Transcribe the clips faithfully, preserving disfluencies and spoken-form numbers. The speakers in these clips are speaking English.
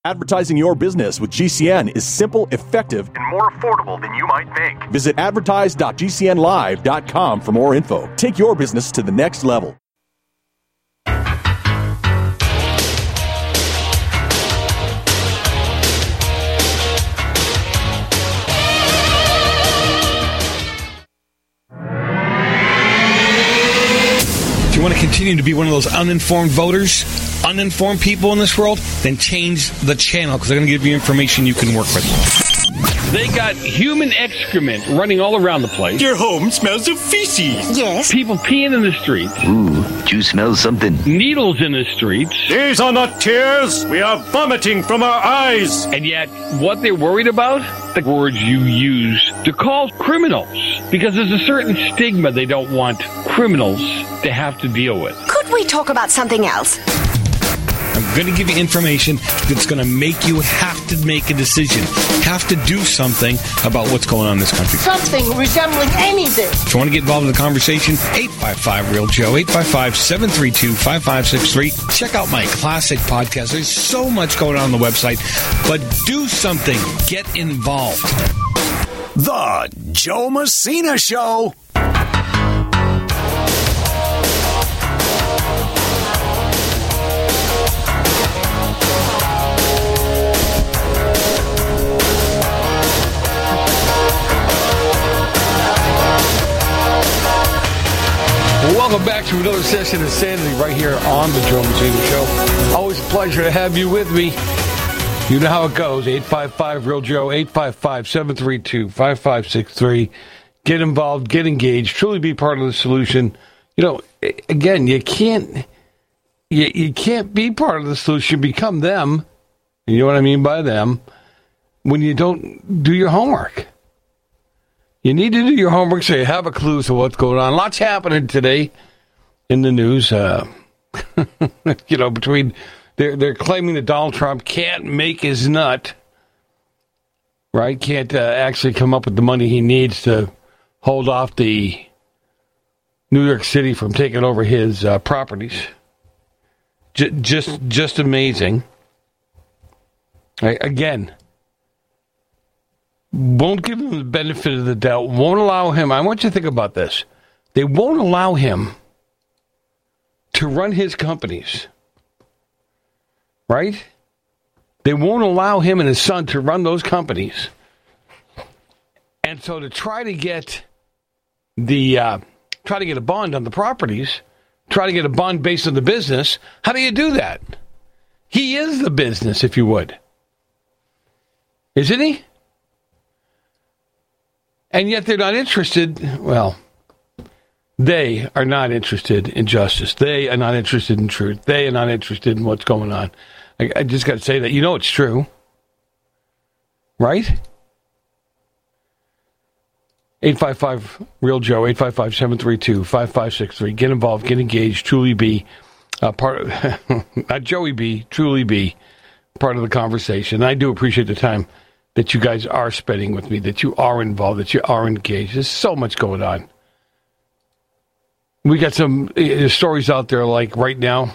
Advertising your business with G C N is simple, effective, and more affordable than you might think. Visit advertise dot g c n live dot com for more info. Take your business to the next level. If you want to continue to be one of those uninformed voters, uninformed people in this world, then change the channel because they're going to give you information you can work with. They got human excrement running all around the place. Your home smells of feces. Yes. People peeing in the streets. Ooh, do you smell something? Needles in the streets. These are not tears. We are vomiting from our eyes. And yet, what they're worried about? The words you use to call criminals. Because there's a certain stigma they don't want criminals to have to deal with. Could we talk about something else? I'm going to give you information that's going to make you have to make a decision, have to do something about what's going on in this country. Something resembling anything. If you want to get involved in the conversation, eight five five, real Joe, eight five five, seven three two, five five six three. Check out my classic podcast. There's so much going on on the website, but do something. Get involved. The Joe Messina Show. Welcome back to another session of Sanity right here on the Joe Messina Show. Always a pleasure to have you with me. You know how it goes. eight five five, real Joe, eight five five, seven three two, five five six three. Get involved, get engaged, truly be part of the solution. You know, again, you can't you, you can't be part of the solution, become them. You know what I mean by them, when you don't do your homework. You need to do your homework so you have a clue to what's going on. Lots happening today in the news. Uh, you know, between they're they're claiming that Donald Trump can't make his nut, right? Can't uh, actually come up with the money he needs to hold off the New York City from taking over his uh, properties. J- just just amazing. Right, again. Won't give him the benefit of the doubt, won't allow him, I want you to think about this, they won't allow him to run his companies, right? They won't allow him and his son to run those companies. And so to try to get the, uh, try to get a bond on the properties, try to get a bond based on the business, how do you do that? He is the business, if you would. Isn't he? And yet they're not interested, well, they are not interested in justice. They are not interested in truth. They are not interested in what's going on. I, I just got to say that. You know it's true. Right? eight five five, real Joe, eight five five, seven three two, five five six three. Get involved, get engaged, truly be uh, part of, not Joey B, truly be part of the conversation. I do appreciate the time that you guys are spending with me, that you are involved, that you are engaged. There's so much going on. We got some uh, stories out there, like right now.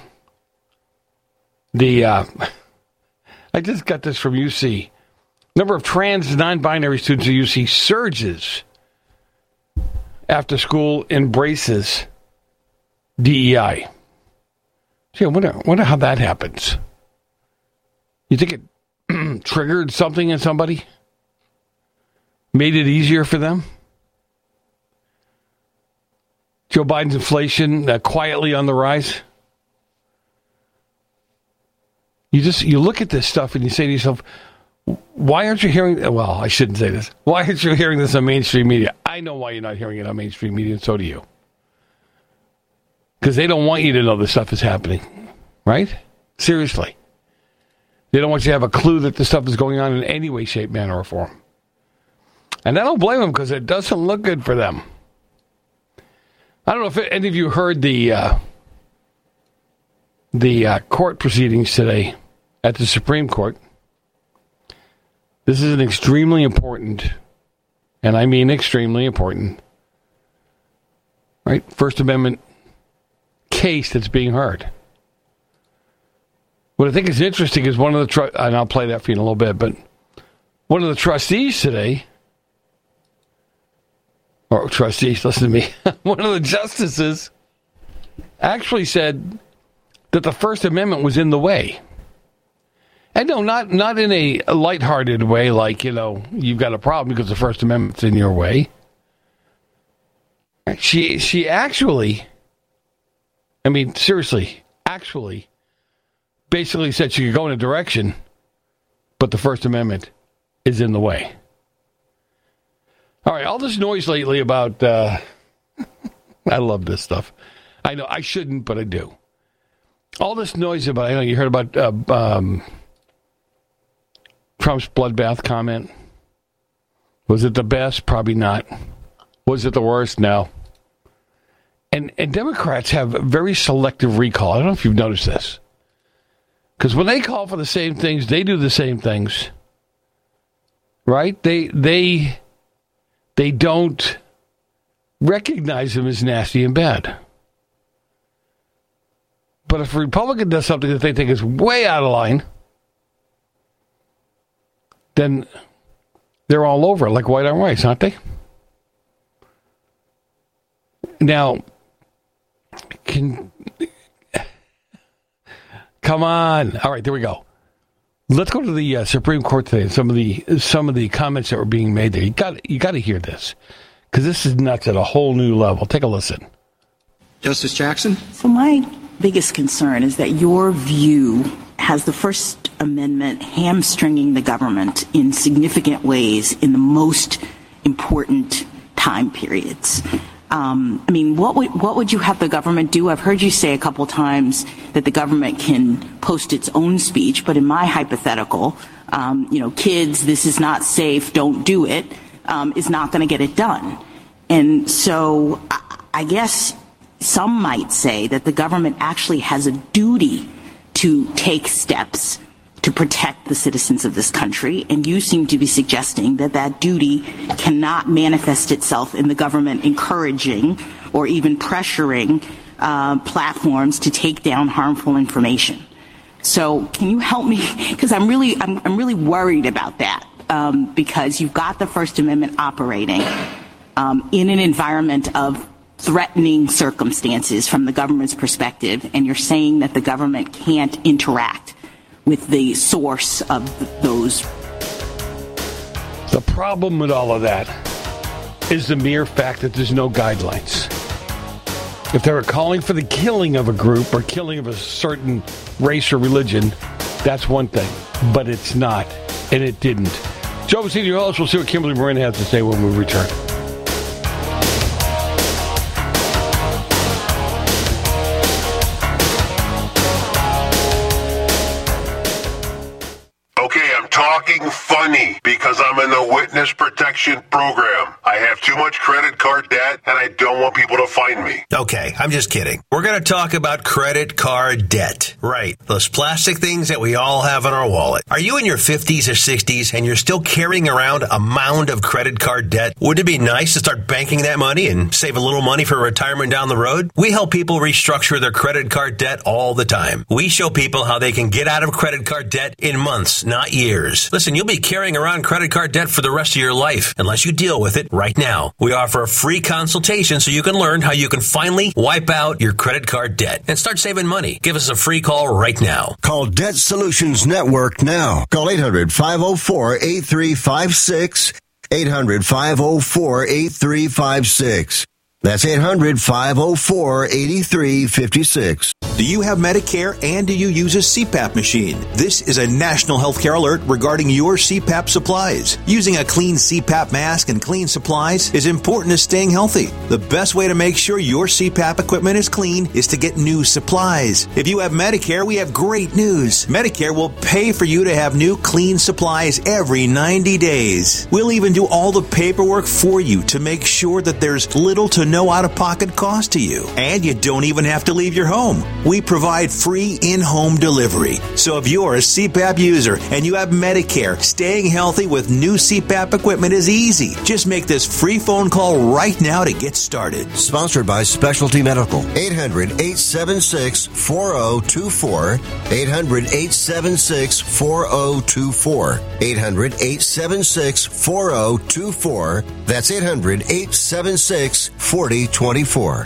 The uh, I just got this from U C. Number of trans non-binary students at U C surges after school embraces D E I. See, I wonder, wonder how that happens. You think it triggered something in somebody? Made it easier for them? Joe Biden's inflation uh, quietly on the rise? You just, you look at this stuff and you say to yourself, why aren't you hearing, well, I shouldn't say this. Why aren't you hearing this on mainstream media? I know why you're not hearing it on mainstream media, and so do you. Because they don't want you to know this stuff is happening. Right? Seriously. They don't want you to have a clue that this stuff is going on in any way, shape, manner, or form. And I don't blame them, because it doesn't look good for them. I don't know if any of you heard the uh, the uh, court proceedings today at the Supreme Court. This is an extremely important, and I mean extremely important, right, First Amendment case that's being heard. what I think is interesting is one of the, tru- and I'll play that for you in a little bit, but one of the trustees today, or trustees, listen to me, one of the justices actually said that the First Amendment was in the way. And no, not not in a lighthearted way, like, you know, you've got a problem because the First Amendment's in your way. She she actually, I mean, seriously, actually, basically said she could go in a direction, but the First Amendment is in the way. All right, all this noise lately about, uh, I love this stuff. I know I shouldn't, but I do. All this noise about, I know you heard about uh, um, Trump's bloodbath comment. Was it the best? Probably not. Was it the worst? No. And and Democrats have very selective recall. I don't know if you've noticed this. Because when they call for the same things, they do the same things. Right? They they they don't recognize them as nasty and bad. But if a Republican does something that they think is way out of line, then they're all over it, like white on rice, aren't they? Now, can come on. All right, there we go. Let's go to the uh, Supreme Court today and some of the some of the comments that were being made there. You got you got to hear this, because this is nuts at a whole new level. Take a listen. Justice Jackson? So my biggest concern is that your view has the First Amendment hamstringing the government in significant ways in the most important time periods. Um, I mean, what would what would you have the government do? I've heard you say a couple times that the government can post its own speech, but in my hypothetical, um, you know, kids, this is not safe, don't do it, um, is not going to get it done. And so I, I guess some might say that the government actually has a duty to take steps to protect the citizens of this country, and you seem to be suggesting that that duty cannot manifest itself in the government encouraging or even pressuring uh, platforms to take down harmful information. So can you help me? Because I'm really, I'm, I'm really worried about that, um, because you've got the First Amendment operating um, in an environment of threatening circumstances from the government's perspective, and you're saying that the government can't interact with the source of those. The problem with all of that is the mere fact that there's no guidelines. If they were calling for the killing of a group or killing of a certain race or religion, that's one thing. But it's not, and it didn't. Joe Senior Ellis, we'll see what Kimberly Moran has to say when we return. Talking funny because I'm in the witness protection program. I have too much credit card debt and I don't want people to find me. Okay, I'm just kidding. We're going to talk about credit card debt. Right, those plastic things that we all have in our wallet. Are you in your fifties or sixties and you're still carrying around a mound of credit card debt? Wouldn't it be nice to start banking that money and save a little money for retirement down the road? We help people restructure their credit card debt all the time. We show people how they can get out of credit card debt in months, not years. Listen, you'll be carrying around credit card debt for the rest of your life unless you deal with it right now. We offer a free consultation so you can learn how you can finally wipe out your credit card debt and start saving money. Give us a free call right now. Call Debt Solutions Network now. Call eight hundred, five oh four, eight three five six. eight hundred, five oh four, eight three five six. That's eight hundred, five oh four, eight three five six. Do you have Medicare and do you use a C PAP machine? This is a national healthcare alert regarding your C PAP supplies. Using a clean C PAP mask and clean supplies is important to staying healthy. The best way to make sure your C PAP equipment is clean is to get new supplies. If you have Medicare, we have great news. Medicare will pay for you to have new clean supplies every ninety days. We'll even do all the paperwork for you to make sure that there's little to no out-of-pocket cost to you. And you don't even have to leave your home. We provide free in-home delivery. So if you're a C PAP user and you have Medicare, staying healthy with new C PAP equipment is easy. Just make this free phone call right now to get started. Sponsored by Specialty Medical. eight hundred, eight seven six, four zero two four. eight hundred, eight seven six, four zero two four. eight hundred, eight seven six, four zero two four. That's eight hundred, eight seven six, four zero two four.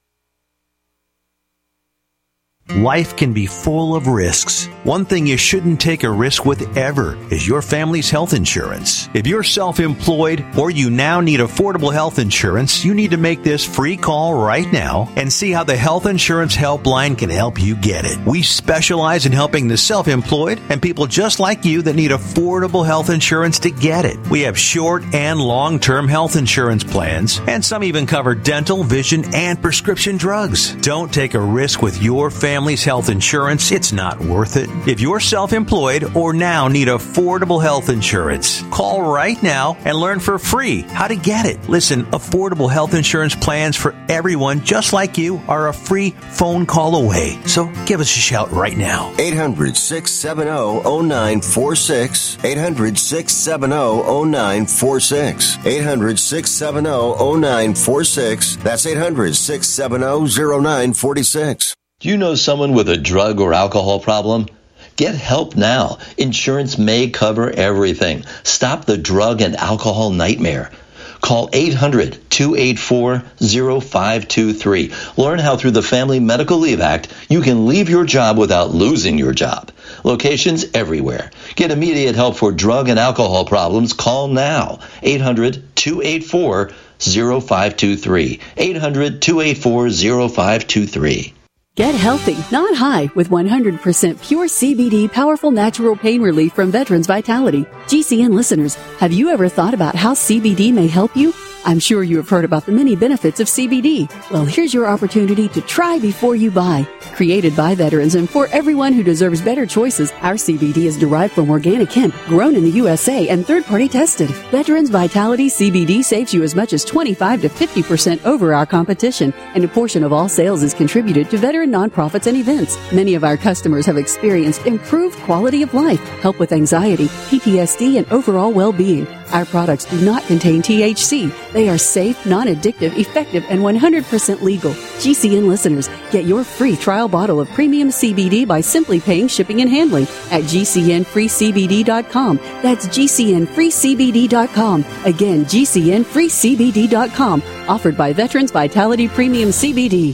Life can be full of risks. One thing you shouldn't take a risk with ever is your family's health insurance. If you're self-employed or you now need affordable health insurance, you need to make this free call right now and see how the Health Insurance Helpline can help you get it. We specialize in helping the self-employed and people just like you that need affordable health insurance to get it. We have short and long-term health insurance plans, and some even cover dental, vision, and prescription drugs. Don't take a risk with your family. Family's health insurance, it's not worth it. If you're self-employed or now need affordable health insurance, call right now and learn for free how to get it. Listen, affordable health insurance plans for everyone just like you are a free phone call away. So give us a shout right now. eight hundred, six seven zero, zero nine four six. eight hundred, six seven zero, zero nine four six. eight hundred, six seven zero, zero nine four six. That's eight hundred, six seven zero, zero nine four six. Do you know someone with a drug or alcohol problem? Get help now. Insurance may cover everything. Stop the drug and alcohol nightmare. Call eight hundred, two eight four, zero five two three. Learn how through the Family Medical Leave Act, you can leave your job without losing your job. Locations everywhere. Get immediate help for drug and alcohol problems. Call now. eight hundred, two eight four, zero five two three. eight hundred, two eight four, zero five two three. Get healthy, not high, with one hundred percent pure C B D powerful natural pain relief from Veterans Vitality. G C N listeners, have you ever thought about how C B D may help you? I'm sure you have heard about the many benefits of C B D. Well, here's your opportunity to try before you buy. Created by veterans and for everyone who deserves better choices, our C B D is derived from organic hemp, grown in the U S A and third-party tested. Veterans Vitality C B D saves you as much as twenty-five to fifty percent over our competition, and a portion of all sales is contributed to veteran nonprofits and events. Many of our customers have experienced improved quality of life, help with anxiety, P T S D, and overall well-being. Our products do not contain T H C. They are safe, non-addictive, effective, and one hundred percent legal. G C N listeners, get your free trial bottle of premium C B D by simply paying shipping and handling at G C N free C B D dot com. That's G C N free C B D dot com. Again, G C N free C B D dot com. Offered by Veterans Vitality Premium C B D.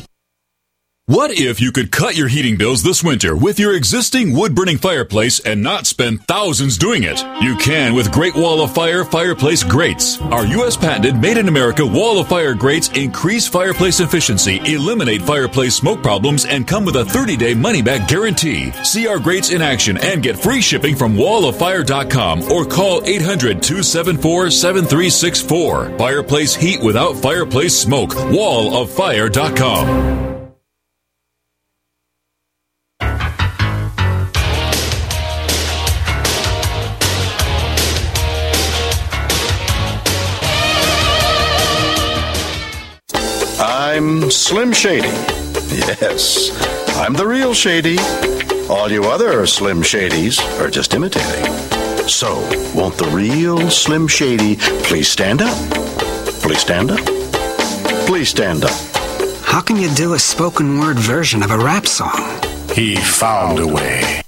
What if you could cut your heating bills this winter with your existing wood-burning fireplace and not spend thousands doing it? You can with Great Wall of Fire Fireplace Grates. Our U S patented made-in-America Wall of Fire grates increase fireplace efficiency, eliminate fireplace smoke problems, and come with a thirty-day money-back guarantee. See our grates in action and get free shipping from wall of fire dot com or call eight hundred, two seven four, seven three six four. Fireplace heat without fireplace smoke. wall of fire dot com. I'm Slim Shady. Yes, I'm the real Shady. All you other Slim Shadys are just imitating. So, won't the real Slim Shady please stand up? Please stand up. Please stand up. How can you do a spoken word version of a rap song? He found a way.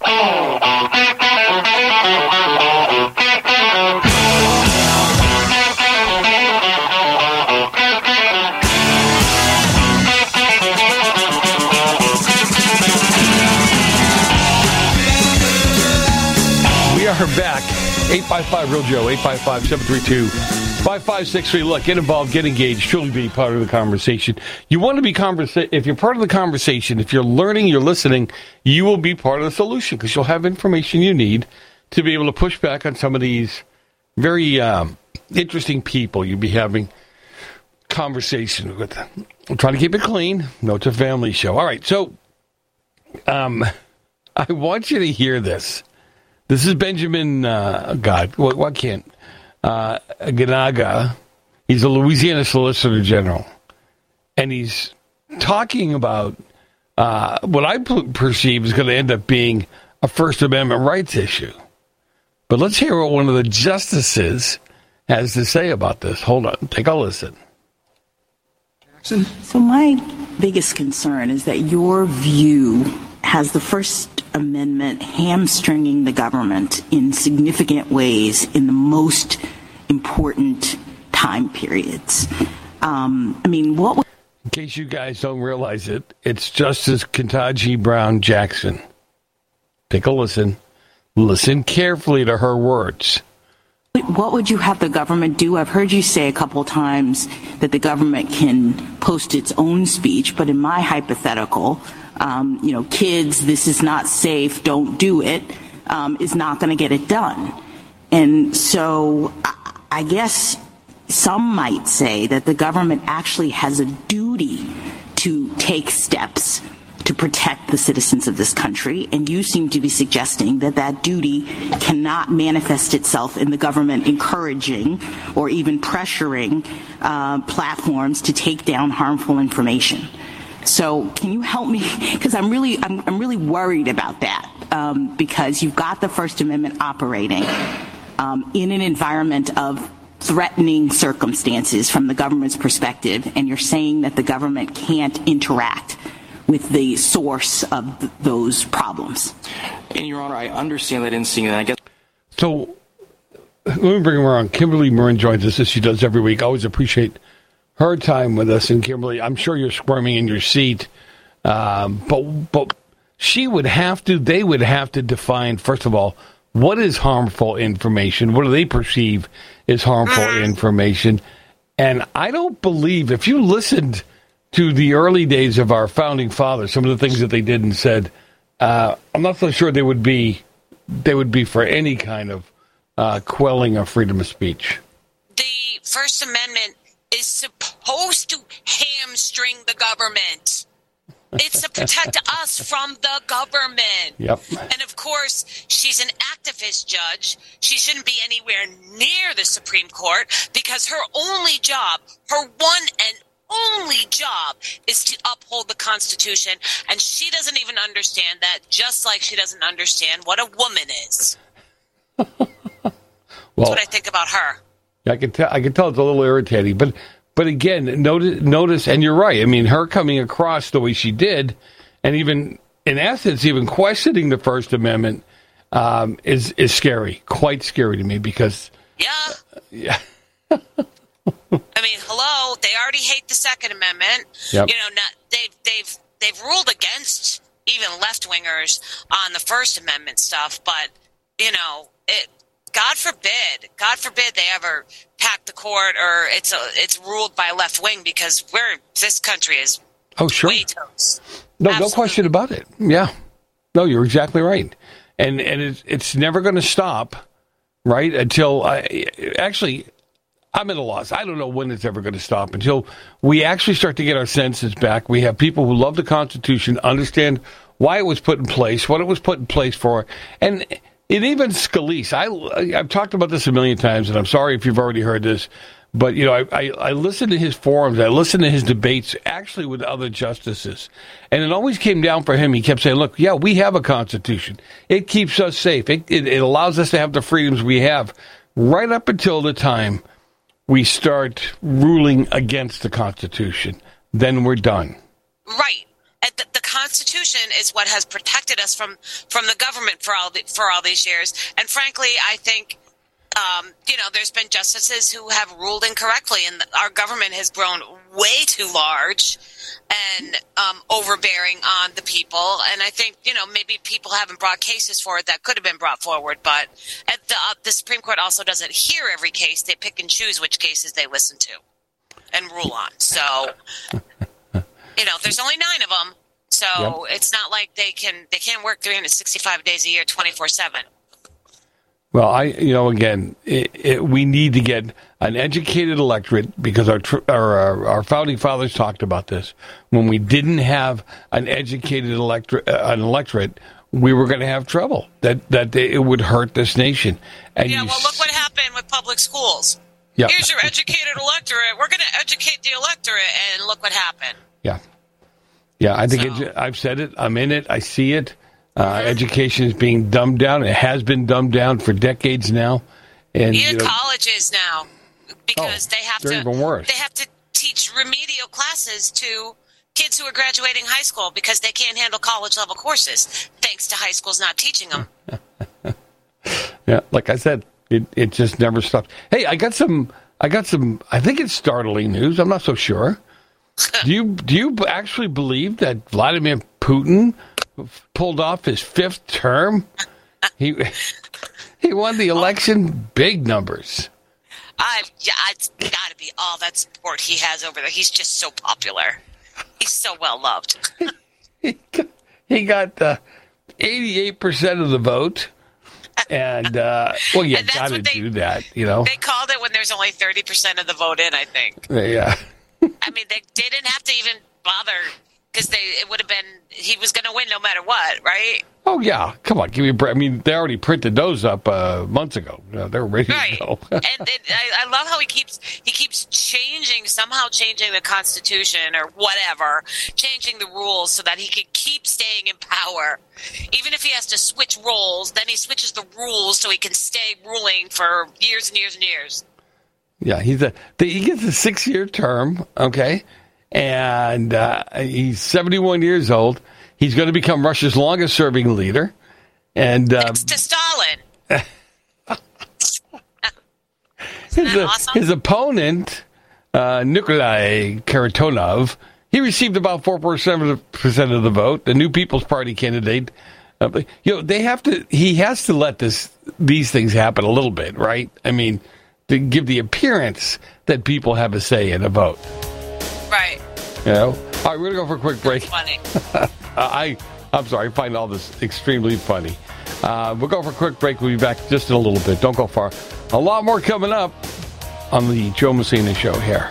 Are back. eight five five real Joe, eight five five, seven three two, five five six three. Look, get involved, get engaged, truly be part of the conversation. You want to be conversa- if you're part of the conversation, if you're learning, you're listening, you will be part of the solution because you'll have information you need to be able to push back on some of these very um, interesting people you'll be having conversation with. I'm trying to keep it clean. No, it's a family show. All right, so um, I want you to hear this. This is Benjamin, uh, God, what, what can't, uh, Ganaga. He's a Louisiana Solicitor General. And he's talking about uh, what I p- perceive is going to end up being a First Amendment rights issue. But let's hear what one of the justices has to say about this. Hold on. Take a listen. So my biggest concern is that your view has the First Amendment hamstringing the government in significant ways in the most important time periods. Um, I mean, what... In case you guys don't realize it, it's Justice Ketanji Brown Jackson. Take a listen. Listen carefully to her words. What would you have the government do? I've heard you say a couple times that the government can post its own speech, but in my hypothetical, um, you know, kids, this is not safe, don't do it, um, is not going to get it done. And so I guess some might say that the government actually has a duty to take steps to protect the citizens of this country, and you seem to be suggesting that that duty cannot manifest itself in the government encouraging or even pressuring uh, platforms to take down harmful information. So can you help me? Because I'm really, I'm, I'm really worried about that um, because you've got the First Amendment operating um, in an environment of threatening circumstances from the government's perspective, and you're saying that the government can't interact with the source of th- those problems. And, Your Honor, I understand that instinct, and I guess... So, let me bring her on. Kimberly Marin joins us, as she does every week. I always appreciate her time with us. And, Kimberly, I'm sure you're squirming in your seat. Um, but, but she would have to, they would have to define, first of all, what is harmful information? What do they perceive is harmful information? And I don't believe, if you listened to the early days of our founding fathers, some of the things that they did and said, uh, I'm not so sure they would be they would be for any kind of uh, quelling of freedom of speech. The First Amendment is supposed to hamstring the government. It's to protect us from the government. Yep. And of course, she's an activist judge. She shouldn't be anywhere near the Supreme Court because her only job, her one and only job is to uphold the Constitution, and she doesn't even understand that, just like she doesn't understand what a woman is. Well, that's what I think about her. I can tell. I can tell it's a little irritating, but but again, notice, notice, and you're right. I mean, her coming across the way she did, and even in essence, even questioning the First Amendment um, is is scary, quite scary to me because yeah, uh, yeah. I mean, hello, they already hate the Second Amendment. Yep. You know, not, they've they've they've ruled against even left wingers on the First Amendment stuff, but you know, it. God forbid, God forbid they ever pack the court or it's a, it's ruled by left wing because we're this country is oh sure way toast. No, Absolutely. No question about it. Yeah, no, you're exactly right, and and it's it's never going to stop, right? Until I actually. I'm at a loss. I don't know when it's ever going to stop until we actually start to get our senses back. We have people who love the Constitution, understand why it was put in place, what it was put in place for. And it even Scalise, I, I've talked about this a million times, and I'm sorry if you've already heard this, but, you know, I, I, I listened to his forums, I listened to his debates, actually with other justices, and it always came down for him. He kept saying, look, yeah, we have a Constitution. It keeps us safe. It, it, it allows us to have the freedoms we have right up until the time we start ruling against the Constitution. Then we're done. Right. The, the Constitution is what has protected us from, from the government for all the, for all these years. And frankly, I think, um, you know, there's been justices who have ruled incorrectly, and our government has grown way too large and um, overbearing on the people. And I think, you know, maybe people haven't brought cases for it that could have been brought forward. But at the, uh, the Supreme Court also doesn't hear every case. They pick and choose which cases they listen to and rule on. So, you know, there's only nine of them. So yep. It's not like they can they can't work three hundred sixty-five days a year, twenty-four seven. Well, I, you know, again, it, it, we need to get an educated electorate because our, our our our founding fathers talked about this. When we didn't have an educated electorate, uh, an electorate, we were going to have trouble. That that they, it would hurt this nation. And yeah, well, look what happened with public schools. Yep. Here's your educated electorate. We're going to educate the electorate, and look what happened. Yeah. Yeah, I think So- it's, I've said it. I'm in it. I see it. Uh, education is being dumbed down. It has been dumbed down for decades now. And Even you know, colleges now, because Oh, they have they're to even worse. they have to teach remedial classes to kids who are graduating high school because they can't handle college level courses, thanks to high schools not teaching them. yeah, like I said, it, it just never stops. Hey, I got some. I got some. I think it's startling news. I'm not so sure. do you do you actually believe that Vladimir Putin pulled off his fifth term? He he won the election big numbers. I, yeah, it's got to be all that support he has over there. He's just so popular. He's so well loved. He got uh, eighty-eight percent of the vote. And, uh, well, you got to do that, you know. They called it when there's only thirty percent of the vote in, I think. Yeah. I mean, they, they didn't have to even bother because they it would have been, he was going to win no matter what, right? Oh, yeah. Come on, give me a break. I mean, they already printed those up uh, months ago. Uh, they're ready Right. to go. and it, I, I love how he keeps he keeps changing, somehow changing the Constitution or whatever, changing the rules so that he can keep staying in power. Even if he has to switch roles, then he switches the rules so he can stay ruling for years and years and years. Yeah, he's a he gets a six-year term, okay, and uh, he's seventy-one years old. He's going to become Russia's longest-serving leader, and uh, Next to Stalin. his, uh, awesome? his opponent, uh, Nikolai Karatonov, he received about four percent of the percent of the vote. The New People's Party candidate, uh, you know, they have to. He has to let this these things happen a little bit, right? I mean, to give the appearance that people have a say in a vote. Right. You know? All right, we're going to go for a quick break. Funny. I, I'm sorry, I find all this extremely funny. Uh, we'll go for a quick break. We'll be back just in a little bit. Don't go far. A lot more coming up on the Joe Messina Show here.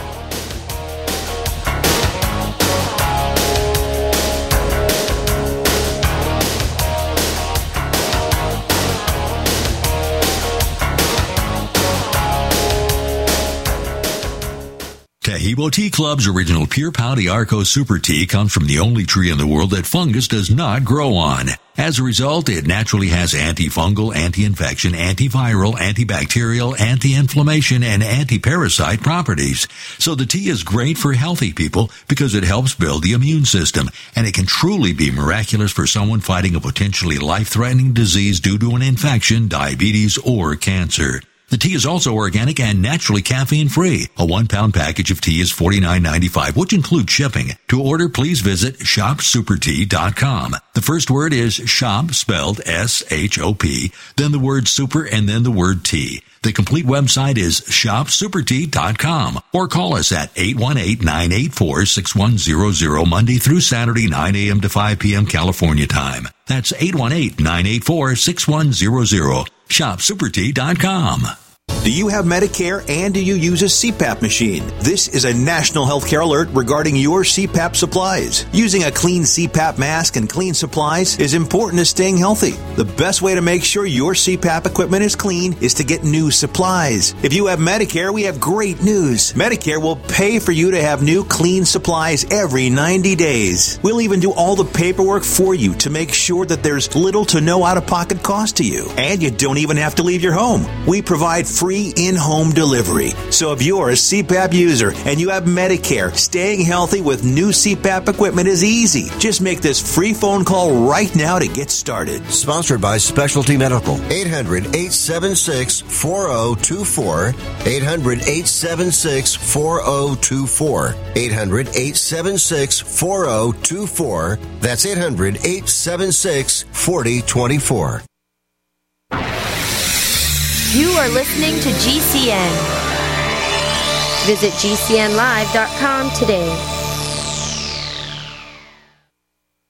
Tahibo Tea Club's original Pure Pau Arco Super Tea comes from the only tree in the world that fungus does not grow on. As a result, it naturally has antifungal, anti-infection, antiviral, antibacterial, anti-inflammation, and anti-parasite properties. So the tea is great for healthy people because it helps build the immune system, and it can truly be miraculous for someone fighting a potentially life-threatening disease due to an infection, diabetes, or cancer. The tea is also organic and naturally caffeine-free. A one-pound package of tea is forty-nine ninety-five, which includes shipping. To order, please visit shop super tea dot com. The first word is shop, spelled S H O P, then the word super, and then the word tea. The complete website is shop super tea dot com, or call us at eight one eight, nine eight four, six one zero zero Monday through Saturday, nine a.m. to five p.m. California time. That's eight one eight, nine eight four, six one zero zero. shop super tea dot com. Do you have Medicare and do you use a C PAP machine? This is a national healthcare alert regarding your C PAP supplies. Using a clean C PAP mask and clean supplies is important to staying healthy. The best way to make sure your C PAP equipment is clean is to get new supplies. If you have Medicare, we have great news. Medicare will pay for you to have new clean supplies every ninety days. We'll even do all the paperwork for you to make sure that there's little to no out-of-pocket cost to you. And you don't even have to leave your home. We provide free in-home delivery. So if you're a C PAP user and you have Medicare, staying healthy with new C PAP equipment is easy. Just make this free phone call right now to get started. Sponsored by Specialty Medical. eight hundred, eight seven six, four zero two four. eight hundred, eight seven six, four zero two four. eight hundred, eight seven six, four zero two four. That's eight hundred, eight seven six, four zero two four. You are listening to G C N. Visit G C N live dot com today.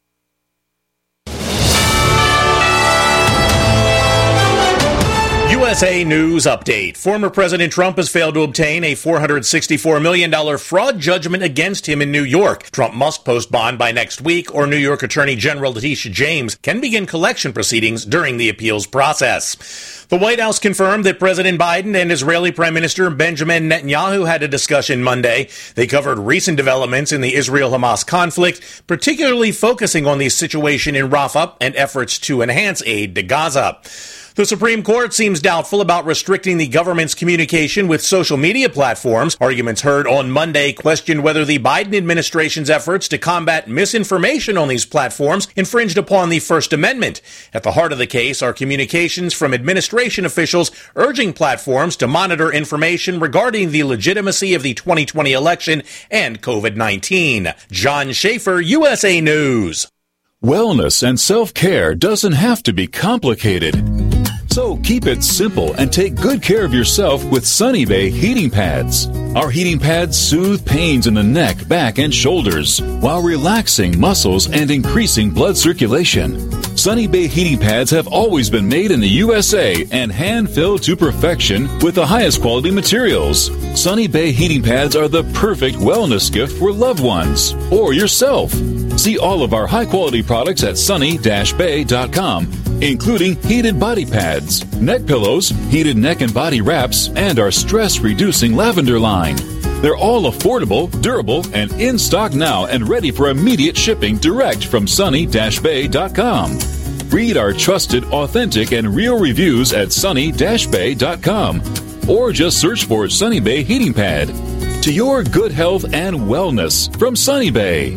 U S A News Update. Former President Trump has failed to obtain a four hundred sixty-four million dollars fraud judgment against him in New York. Trump must post bond by next week, or New York Attorney General Letitia James can begin collection proceedings during the appeals process. The White House confirmed that President Biden and Israeli Prime Minister Benjamin Netanyahu had a discussion Monday. They covered recent developments in the Israel-Hamas conflict, particularly focusing on the situation in Rafah and efforts to enhance aid to Gaza. The Supreme Court seems doubtful about restricting the government's communication with social media platforms. Arguments heard on Monday questioned whether the Biden administration's efforts to combat misinformation on these platforms infringed upon the First Amendment. At the heart of the case are communications from administration officials urging platforms to monitor information regarding the legitimacy of the twenty twenty election and COVID nineteen. John Schaefer, U S A News. Wellness and self-care doesn't have to be complicated. So keep it simple and take good care of yourself with Sunny Bay heating pads. Our heating pads soothe pains in the neck, back, and shoulders while relaxing muscles and increasing blood circulation. Sunny Bay heating pads have always been made in the U S A and hand-filled to perfection with the highest quality materials. Sunny Bay heating pads are the perfect wellness gift for loved ones or yourself. See all of our high-quality products at sunny dash bay dot com, including heated body pads, neck pillows, heated neck and body wraps, and our stress-reducing lavender line. They're all affordable, durable, and in stock now and ready for immediate shipping direct from sunny dash bay dot com. Read our trusted, authentic, and real reviews at sunny dash bay dot com, or just search for Sunny Bay Heating Pad. To your good health and wellness from Sunny Bay.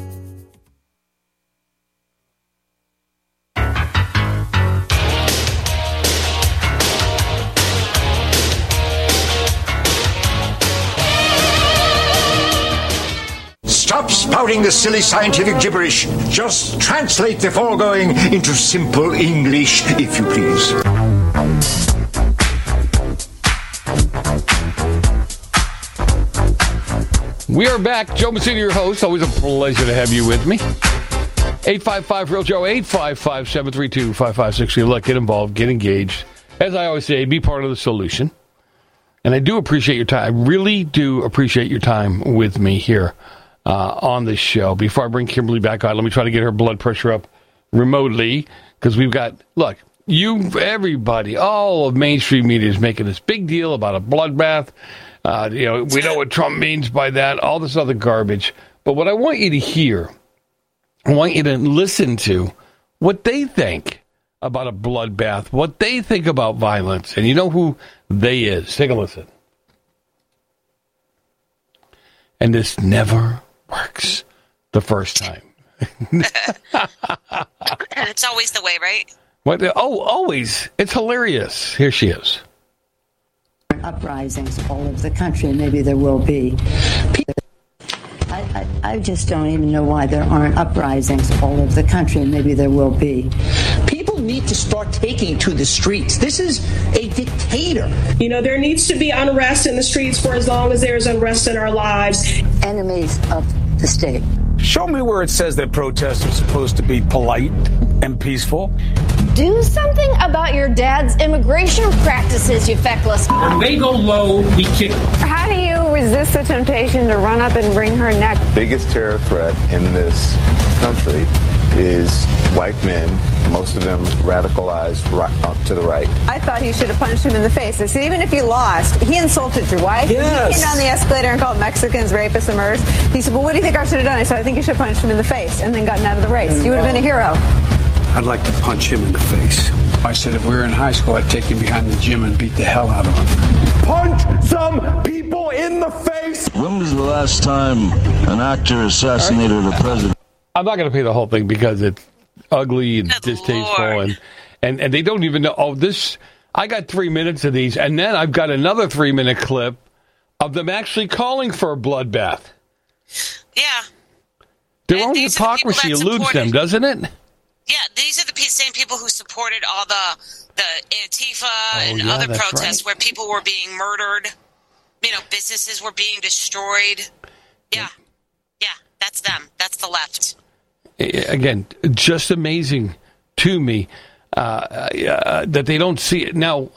Stop spouting the silly scientific gibberish. Just translate the foregoing into simple English, if you please. We are back. Joe Messina, your host. Always a pleasure to have you with me. eight five five, real Joe, eight five five, seven three two, five five six three. Look, get involved, get engaged. As I always say, be part of the solution. And I do appreciate your time. I really do appreciate your time with me here uh, on this show. Before I bring Kimberly back on, let me try to get her blood pressure up remotely, because we've got, look, you, everybody, all of mainstream media is making this big deal about a bloodbath. Uh, you know, we know what Trump means by that, all this other garbage. But what I want you to hear, I want you to listen to what they think about a bloodbath, what they think about violence. And you know who they is. Take a listen. And this never works the first time. And it's always the way, right? What? Oh, always. It's hilarious. Here she is. Uprisings all over the country, and maybe there will be. I, I, I just don't even know why there aren't uprisings all over the country, and maybe there will be. People need to start taking to the streets. This is a dictator. You know, there needs to be unrest in the streets for as long as there's unrest in our lives. Enemies of the state. Show me where it says that protests are supposed to be polite and peaceful. Do something about your dad's immigration practices, you feckless. When they go low, we kick. How do you resist the temptation to run up and wring her neck? Biggest terror threat in this country is white men, most of them radicalized right, up to the right. I thought he should have punched him in the face. I said, even if you lost, he insulted your wife. Yes. He came down the escalator and called Mexicans rapists and murderers. He said, well, what do you think I should have done? I said, I think you should have punched him in the face and then gotten out of the race. You would have been a hero. I'd like to punch him in the face. I said if we were in high school, I'd take him behind the gym and beat the hell out of him. Punch some people in the face! When was the last time an actor assassinated a president? I'm not going to play the whole thing because it's ugly and Good distasteful, Lord. and, and and they don't even know. Oh, this! I got three minutes of these, and then I've got another three-minute clip of them actually calling for a bloodbath. Yeah. Their And own these are the people hypocrisy that eludes supported- them, doesn't it? Yeah, these are the pe- same people who supported all the the Antifa and yeah, other that's protests right. where people were being murdered. You know, businesses were being destroyed. Yeah. Yeah, that's them. That's the left. Again, just amazing to me uh, uh, that they don't see it. Now,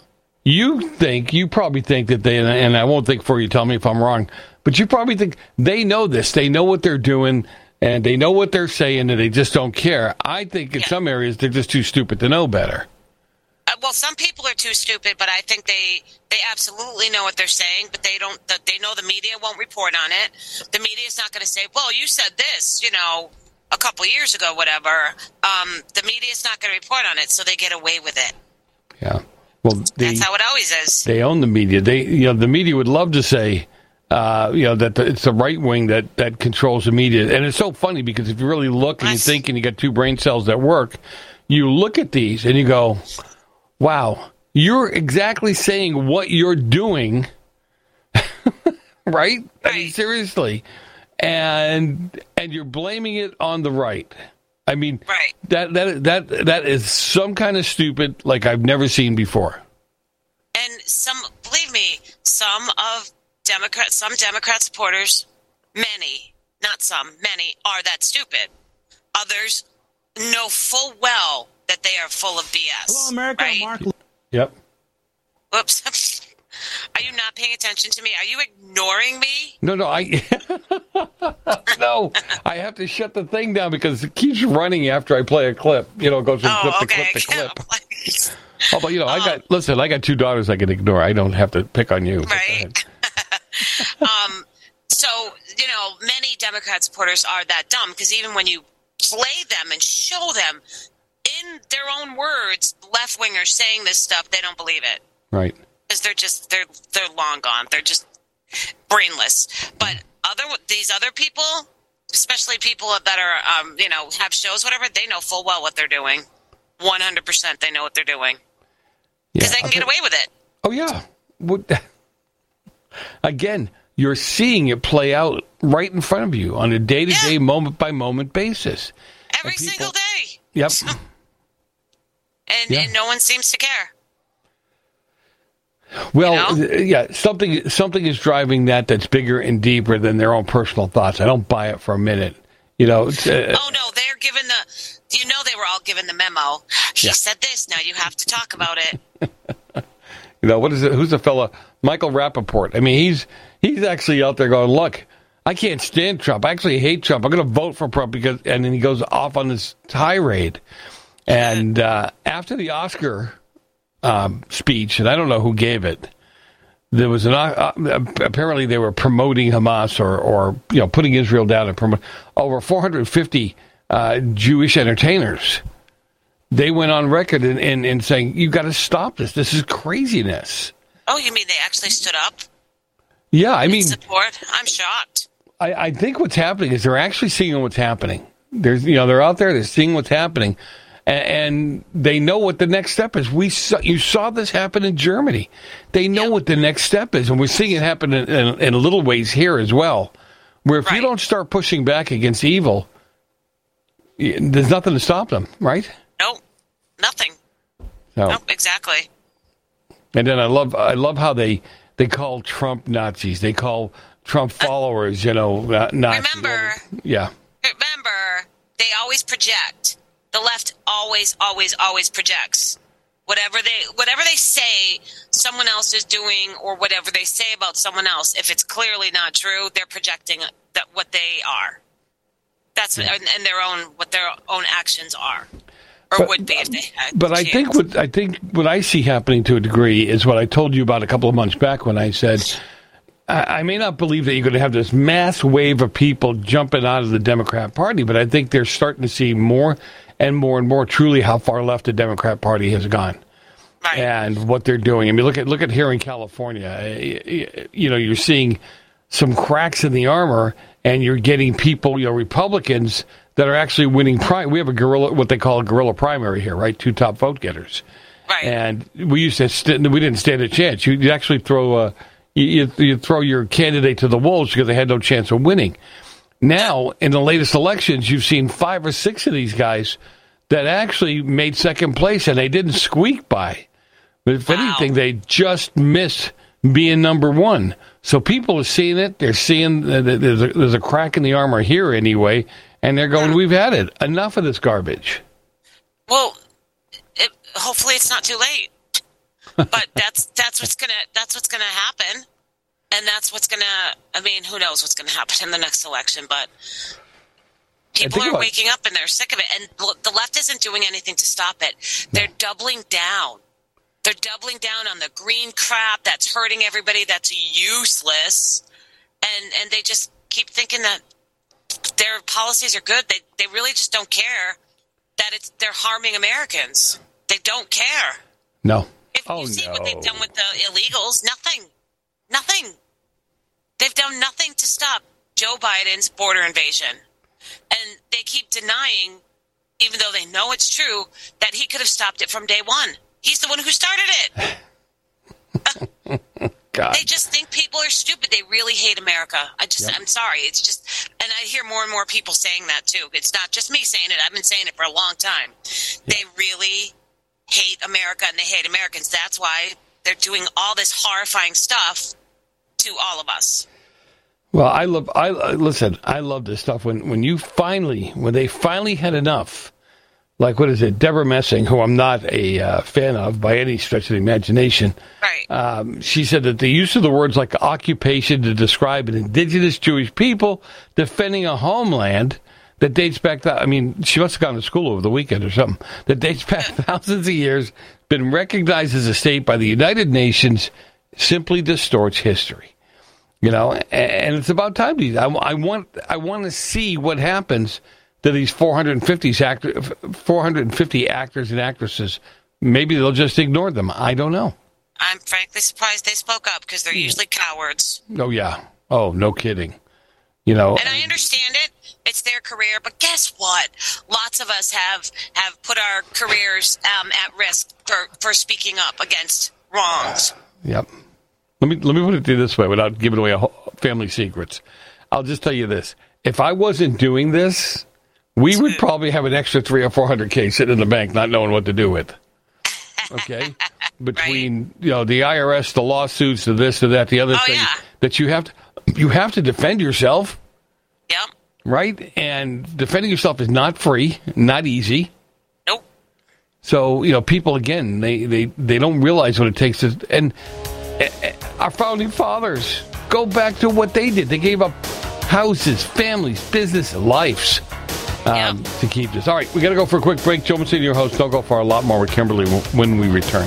You think, you probably think that they, and I won't think for you, tell me if I'm wrong, but you probably think they know this. They know what they're doing, and they know what they're saying, and they just don't care. I think in yeah. some areas they're just too stupid to know better. Uh, well, some people are too stupid, but I think they they absolutely know what they're saying, but they don't. The, they know the media won't report on it. The media is not going to say, well, you said this, you know, a couple years ago, whatever. Um, the media is not going to report on it, so they get away with it. Yeah. Well, they, that's how it always is. They own the media. They, you know, the media would love to say, uh, you know, that the, it's the right wing that, that controls the media. And it's so funny because if you really look and you think and you got two brain cells that work, you look at these and you go, wow, you're exactly saying what you're doing, right? right? I mean, seriously. And and you're blaming it on the right. I mean, right. that that that that is some kind of stupid like I've never seen before. And some, believe me, some of Democrat, some Democrat supporters, many, not some, many are that stupid. Others know full well that they are full of B S. Hello, America. Right? Mark. Yep. Whoops. Are you not paying attention to me? Are you ignoring me? No, no, I no. I have to shut the thing down because it keeps running after I play a clip. You know, it goes from oh, clip okay. to clip to clip. Oh, but you know, um, I got listen. I got two daughters I can ignore. I don't have to pick on you. Right. um. So you know, many Democrat supporters are that dumb because even when you play them and show them in their own words, left wingers saying this stuff, they don't believe it. Right. Because they're just they're they're long gone. They're just brainless. But other these other people, especially people that are um, you know have shows, whatever, they know full well what they're doing. One hundred percent, they know what they're doing because yeah, they can okay. get away with it. Oh yeah. What, again, you're seeing it play out right in front of you on a day to day, moment by moment basis. Every people, single day. Yep. and yeah. and no one seems to care. Well, you know? yeah, something something is driving that that's bigger and deeper than their own personal thoughts. I don't buy it for a minute. You know. Uh, oh no, they're given the. You know, they were all given the memo. She yeah. said this. Now you have to talk about it. You know what is it? Who's the fella? Michael Rappaport. I mean, he's he's actually out there going, look, I can't stand Trump. I actually hate Trump. I'm going to vote for Trump because, and then he goes off on this tirade. And uh, after the Oscar. Um, speech, and I don't know who gave it. There was an uh, apparently they were promoting Hamas or, or you know putting Israel down and promote over four hundred fifty uh, Jewish entertainers. They went on record in, in, in saying you got to stop this. This is craziness. Oh, you mean they actually stood up? Yeah, I mean support. I'm shocked. I, I think what's happening is they're actually seeing what's happening. There's you know they're out there. They're seeing what's happening. And they know what the next step is. We saw, you saw this happen in Germany. They know yep. what the next step is, and we're seeing it happen in, in, in little ways here as well. Where if right. you don't start pushing back against evil, there's nothing to stop them, right? Nope, nothing. So, nope, exactly. And then I love, I love how they they call Trump Nazis. They call Trump followers, uh, you know, Nazis. Remember? Yeah. Remember, they always project. The left always, always, always projects. Whatever they whatever they say someone else is doing or whatever they say about someone else, if it's clearly not true, they're projecting that what they are. That's yeah. and, and their own what their own actions are. Or but, would be if they had But I chance. think what I think what I see happening to a degree is what I told you about a couple of months back when I said I, I may not believe that you're going to have this mass wave of people jumping out of the Democrat Party, but I think they're starting to see more and more and more truly how far left the Democrat Party has gone. Right. And what they're doing. I mean, look at look at here in California. You know, you're seeing some cracks in the armor, and you're getting people, you know, Republicans that are actually winning. Pri- we have a guerrilla, what they call a guerrilla primary here, right? Two top vote getters. Right. And we used to st- we didn't stand a chance. You you actually throw a you, you throw your candidate to the wolves because they had no chance of winning. Now, in the latest elections, you've seen five or six of these guys that actually made second place, and they didn't squeak by. But if wow. anything, they just missed being number one. So people are seeing it. They're seeing that there's a, there's a crack in the armor here anyway, and they're going, we've had it. Enough of this garbage. Well, it, hopefully it's not too late. but that's that's what's gonna that's what's gonna happen, and that's what's gonna. I mean, who knows what's gonna happen in the next election? But people are waking up and they're sick of it, and the left isn't doing anything to stop it. They're no. doubling down. They're doubling down on the green crap that's hurting everybody. That's useless, and and they just keep thinking that their policies are good. They they really just don't care that it's they're harming Americans. They don't care. No. If oh, you see no. what they've done with the illegals, nothing. Nothing. They've done nothing to stop Joe Biden's border invasion. And they keep denying, even though they know it's true, that he could have stopped it from day one. He's the one who started it. God. They just think people are stupid. They really hate America. I just, yep. I'm sorry. It's just, and I hear more and more people saying that too. It's not just me saying it. I've been saying it for a long time. Yep. They really hate America and they hate Americans. That's why they're doing all this horrifying stuff to all of us. Well, I love, I listen, I love this stuff. When, when you finally, when they finally had enough, like, what is it, Deborah Messing, who I'm not a uh, fan of by any stretch of the imagination. Right. Um, she said that the use of the words like occupation to describe an indigenous Jewish people defending a homeland that dates back, to, I mean, she must have gone to school over the weekend or something, that dates back thousands of years, been recognized as a state by the United Nations, simply distorts history. You know, and it's about time. To, I, I want I want to see what happens to these four hundred fifty, actor, four hundred fifty actors and actresses. Maybe they'll just ignore them. I don't know. I'm frankly surprised they spoke up because they're usually cowards. Oh, yeah. Oh, no kidding. You know, and I understand it. It's their career. But guess what? Lots of us have, have put our careers um, at risk for, for speaking up against wrongs. Yep. Let me let me put it this way without giving away a whole family secrets. I'll just tell you this. If I wasn't doing this, we would probably have an extra three or four hundred K sitting in the bank not knowing what to do with. Okay? Between, right. you know, the I R S, the lawsuits, the this, the that, the other oh, thing. Yeah. That you have to you have to defend yourself. Yep. Right? And defending yourself is not free, not easy. Nope. So, you know, people, again, they, they, they don't realize what it takes to... And our founding fathers, go back to what they did. They gave up houses, families, business, lives um, yep. to keep this. All right, we got to go for a quick break. Joe Mancini, your host. Don't go for a lot more with Kimberly when we return.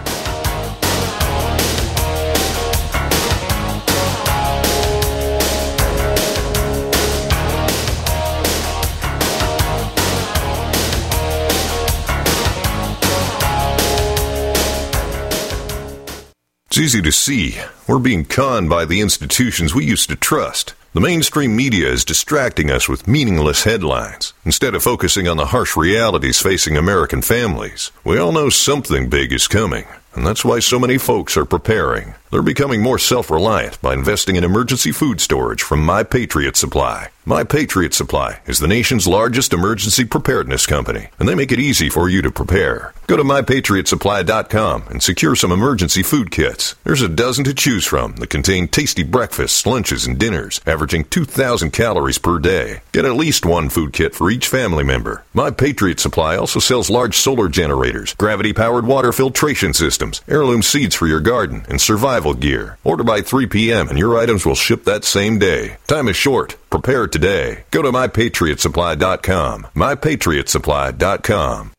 It's easy to see. We're being conned by the institutions we used to trust. The mainstream media is distracting us with meaningless headlines, instead of focusing on the harsh realities facing American families. We all know something big is coming, and that's why so many folks are preparing. They're becoming more self-reliant by investing in emergency food storage from My Patriot Supply. My Patriot Supply is the nation's largest emergency preparedness company, and they make it easy for you to prepare. Go to my patriot supply dot com and secure some emergency food kits. There's a dozen to choose from that contain tasty breakfasts, lunches, and dinners, averaging two thousand calories per day. Get at least one food kit for each family member. My Patriot Supply also sells large solar generators, gravity-powered water filtration systems, heirloom seeds for your garden, and survival gear. Order by three p.m. and your items will ship that same day. Time is short. Prepare today. Go to my patriot supply dot com. my patriot supply dot com.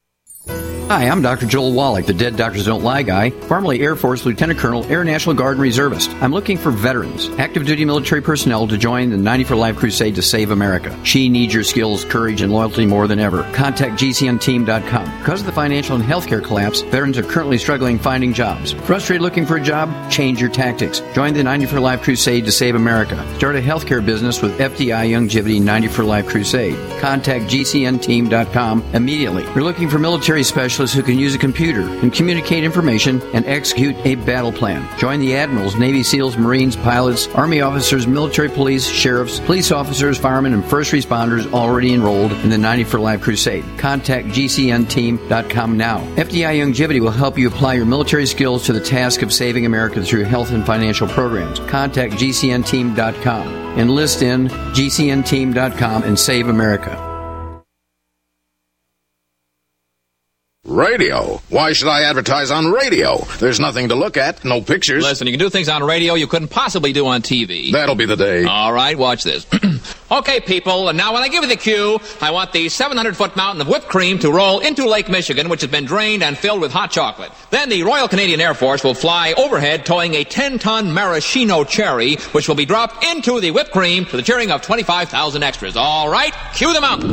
Hi, I'm Doctor Joel Wallach, the Dead Doctors Don't Lie guy, formerly Air Force Lieutenant Colonel, Air National Guard and Reservist. I'm looking for veterans, active duty military personnel to join the ninety for Life crusade to save America. She needs your skills, courage, and loyalty more than ever. Contact G C N team dot com. Because of the financial and healthcare collapse, veterans are currently struggling finding jobs. Frustrated looking for a job? Change your tactics. Join the ninety for Life crusade to save America. Start a healthcare business with F D I Longevity ninety for Life crusade. Contact G C N team dot com immediately. We're looking for military specialists who can use a computer and communicate information and execute a battle plan. Join the admirals, Navy SEALs, Marines, pilots, Army officers, military police, sheriffs, police officers, firemen, and first responders already enrolled in the ninety for Life crusade. Contact G C N team dot com now. F D I Longevity will help you apply your military skills to the task of saving America through health and financial programs. Contact G C N team dot com. Enlist in G C N team dot com and save America. Radio? Why should I advertise on radio? There's nothing to look at, no pictures. Listen, you can do things on radio you couldn't possibly do on T V. That'll be the day. All right, watch this. Okay, people, and now when I give you the cue, I want the seven hundred foot mountain of whipped cream to roll into Lake Michigan, which has been drained and filled with hot chocolate. Then the Royal Canadian Air Force will fly overhead towing a ten ton maraschino cherry, which will be dropped into the whipped cream to the cheering of twenty-five thousand extras. All right, cue the mountain.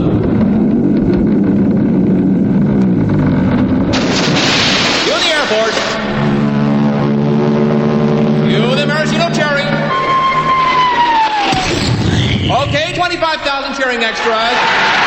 Cue the Air Force. Cue the maraschino cherry. Okay, twenty-five thousand cheering extras.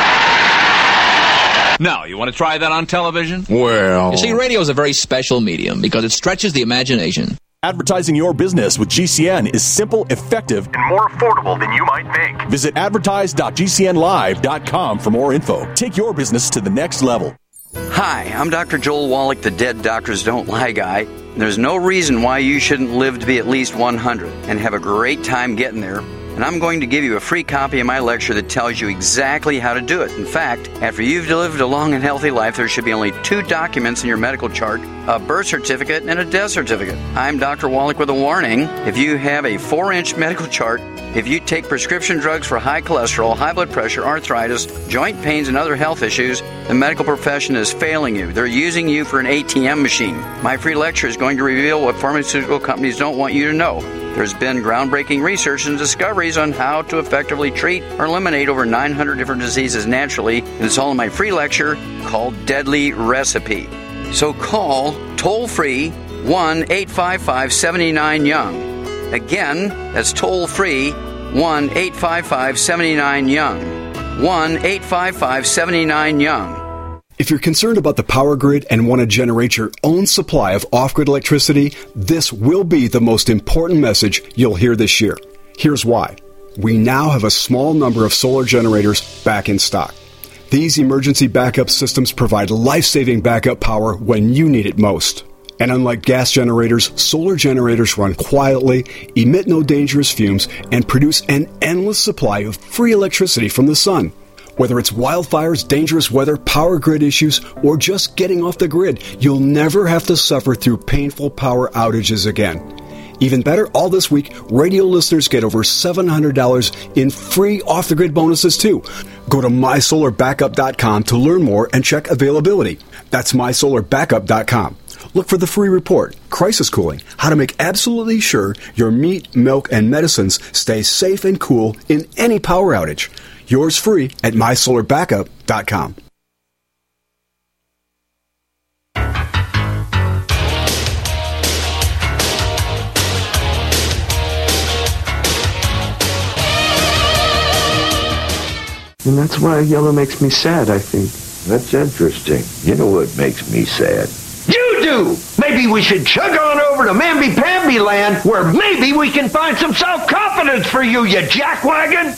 Now, you want to try that on television? Well... You see, radio is a very special medium because it stretches the imagination. Advertising your business with G C N is simple, effective, and more affordable than you might think. Visit advertise dot g c n live dot com for more info. Take your business to the next level. Hi, I'm Doctor Joel Wallach, the Dead Doctors Don't Lie guy. There's no reason why you shouldn't live to be at least one hundred and have a great time getting there. And I'm going to give you a free copy of my lecture that tells you exactly how to do it. In fact, after you've lived a long and healthy life, there should be only two documents in your medical chart, a birth certificate and a death certificate. I'm Doctor Wallach with a warning. If you have a four inch medical chart, if you take prescription drugs for high cholesterol, high blood pressure, arthritis, joint pains, and other health issues, the medical profession is failing you. They're using you for an A T M machine. My free lecture is going to reveal what pharmaceutical companies don't want you to know. There's been groundbreaking research and discoveries on how to effectively treat or eliminate over nine hundred different diseases naturally, and it's all in my free lecture called Deadly Recipe. So call toll-free one eight five five, seven nine, young. Again, that's toll-free one eight five five, seven nine, young. one eight five five, seven nine, young. If you're concerned about the power grid and want to generate your own supply of off-grid electricity, this will be the most important message you'll hear this year. Here's why. We now have a small number of solar generators back in stock. These emergency backup systems provide life-saving backup power when you need it most. And unlike gas generators, solar generators run quietly, emit no dangerous fumes, and produce an endless supply of free electricity from the sun. Whether it's wildfires, dangerous weather, power grid issues, or just getting off the grid, you'll never have to suffer through painful power outages again. Even better, all this week, radio listeners get over seven hundred dollars in free off-the-grid bonuses, too. Go to my solar backup dot com to learn more and check availability. That's my solar backup dot com. Look for the free report, Crisis Cooling, how to make absolutely sure your meat, milk, and medicines stay safe and cool in any power outage. Yours free at my solar backup dot com. And that's why yellow makes me sad, I think. That's interesting. You know what makes me sad? You do! Maybe we should chug on over to Mamby-Pamby land where maybe we can find some self-confidence for you, you jackwagon!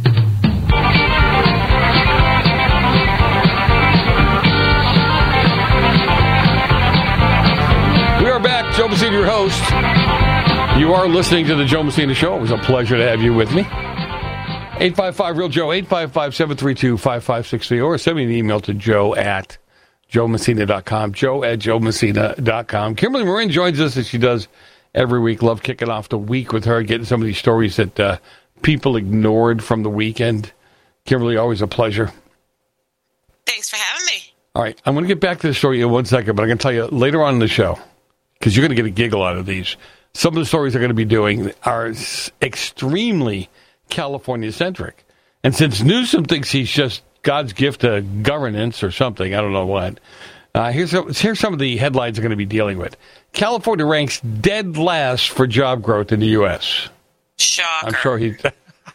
We are back. Joe Messina, your host. You are listening to the Joe Messina Show. It was a pleasure to have you with me. eight five five, real Joe, eight five five, seven three two, five five six three, or send me an email to joe at joe messina dot com, joe at joe messina dot com. Kimberly Marin joins us as she does every week. Love kicking off the week with her, getting some of these stories that uh, people ignored from the weekend. Kimberly, always a pleasure. Thanks for having me. All right, I'm going to get back to the story in one second, but I'm going to tell you later on in the show, because you're going to get a giggle out of these. Some of the stories they're going to be doing are extremely California-centric. And since Newsom thinks he's just God's gift to governance or something, I don't know what, uh, here's, here's some of the headlines they're going to be dealing with. California ranks dead last for job growth in the U S Shocker. I'm sure he's...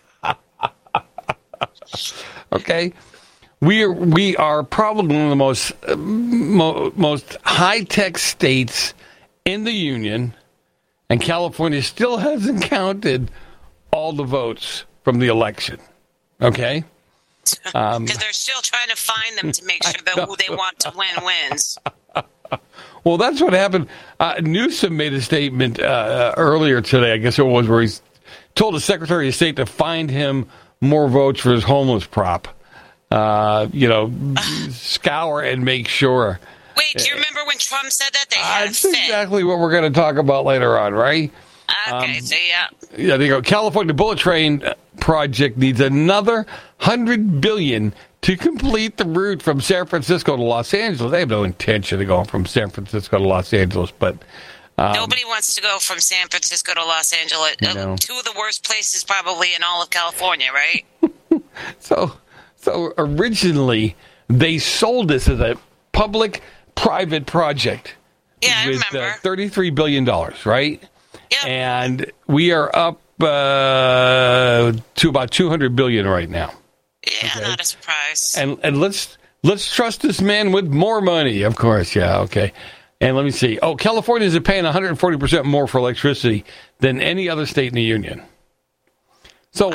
Okay. We are, we are probably one of the most, uh, mo- most high-tech states in the union, and California still hasn't counted all the votes from the election. Okay? Because Um, they're still trying to find them to make sure that who they want to win wins. well, that's what happened. Uh, Newsom made a statement uh, earlier today, I guess it was, where he told the Secretary of State to find him more votes for his homeless prop. Uh, you know, scour and make sure. Wait, do you remember when Trump said that? They had That's a fit. exactly what we're going to talk about later on, right? Okay, Um, so yeah. Yeah, there you go. California Bullet Train project needs another one hundred billion dollars to complete the route from San Francisco to Los Angeles. They have no intention of going from San Francisco to Los Angeles, but um, Nobody wants to go from San Francisco to Los Angeles. Uh, No. Two of the worst places probably in all of California, right? So, so originally they sold this as a public-private project. Yeah, I with, remember. Uh, thirty-three billion dollars, right? Yeah. And we are up uh, to about two hundred billion dollars right now. Yeah, Okay. not a surprise. And and let's let's trust this man with more money, of course. Yeah, okay. And let me see. Oh, California is paying one hundred forty percent more for electricity than any other state in the union. So,